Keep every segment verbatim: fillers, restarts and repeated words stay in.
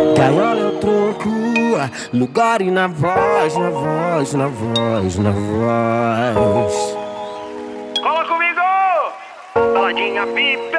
Gaiola é o troco, lugar e na voz, na voz, na voz, na voz. Cola comigo! Baladinha Pipe!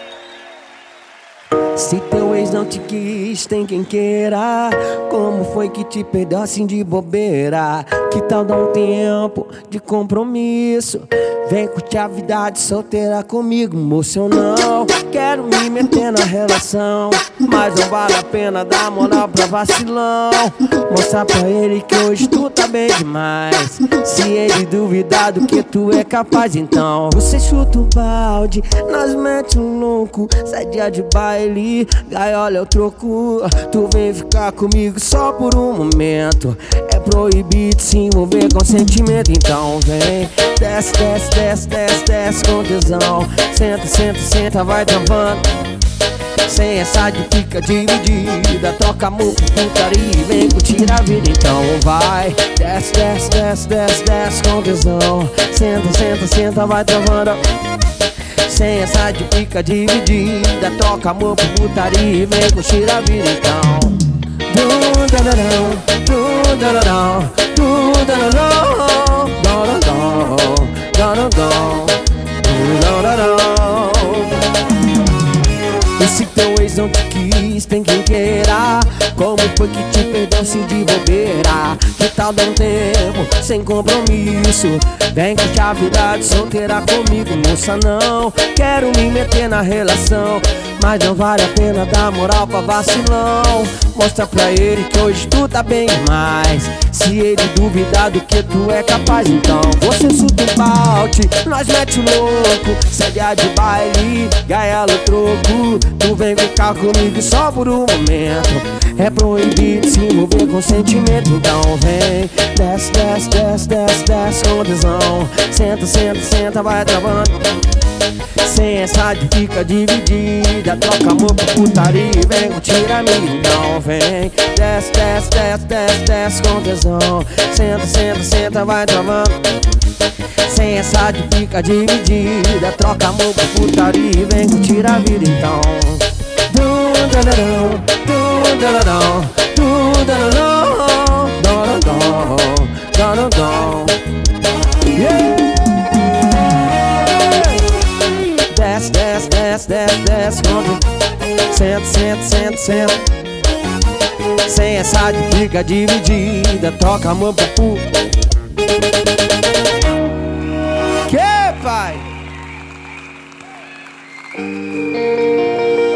Se teu ex não te quis, tem quem queira. Como foi que te perdeu assim de bobeira? Que tal dar um tempo de compromisso? Vem curtir a vida de solteira comigo, moço. Eu não quero me meter na relação, mas não vale a pena dar moral pra vacilão. Mostrar pra ele que hoje tu tá bem demais. Se ele duvidar do que tu é capaz, então você chuta o balde, nós mete um louco. Sai dia de baile, gaiola é o troco. Tu vem ficar comigo só por um momento. É proibido se envolver com sentimento, então vem. Desce, desce, desce, desce, desce com tesão. Senta, senta, senta, vai travando. Sem essa de fica dividida. Toca amor pro putaria e vem curtir a vida, então vai. Desce, desce, desce, desce, desce com tesão. Senta, senta, senta, vai travando. Sem essa de fica dividida. Toca amor pro putaria e vem curtir a vida, então. Dum, dadadão, dum, dadadão, dum, dadadão, dadadão, dadadão, dadadão. E se teu ex não te quis, tem quem queira. Como foi que te perdeu se de bobeira? Que tal dar um tempo sem compromisso? Vem curtir a vida de solteira comigo, moça. Não quero me meter na relação, mas não vale a pena dar moral pra vacilão. Mostra pra ele que hoje tu tá bem demais. Se ele duvidar do que tu é capaz, então você chuta o balde, nós mete o louco. Sai de baile, gaiola o troco. Tu vem ficar comigo só por um momento. É proibido se envolver com sentimento, então vem. Desce, desce, desce, desce, desce com tesão. Senta, senta, senta, vai travando. Sem essa de fica dividida. Troca amor por putaria e vem curtir a mim, então vem. Desce, desce, desce, desce, desce com tesão. Senta, senta, senta, vai travando. Sem essa de fica dividida. Troca amor por putaria e vem curtir a vida, então. Dum, dadadão, dum, dadadão, dum, dadadão, dadadão, dadadão. Yeah! Desce, desce, desce, desce, desce quando senta, senta, senta, senta. Sem essa de fica dividida. Toca amor pro pu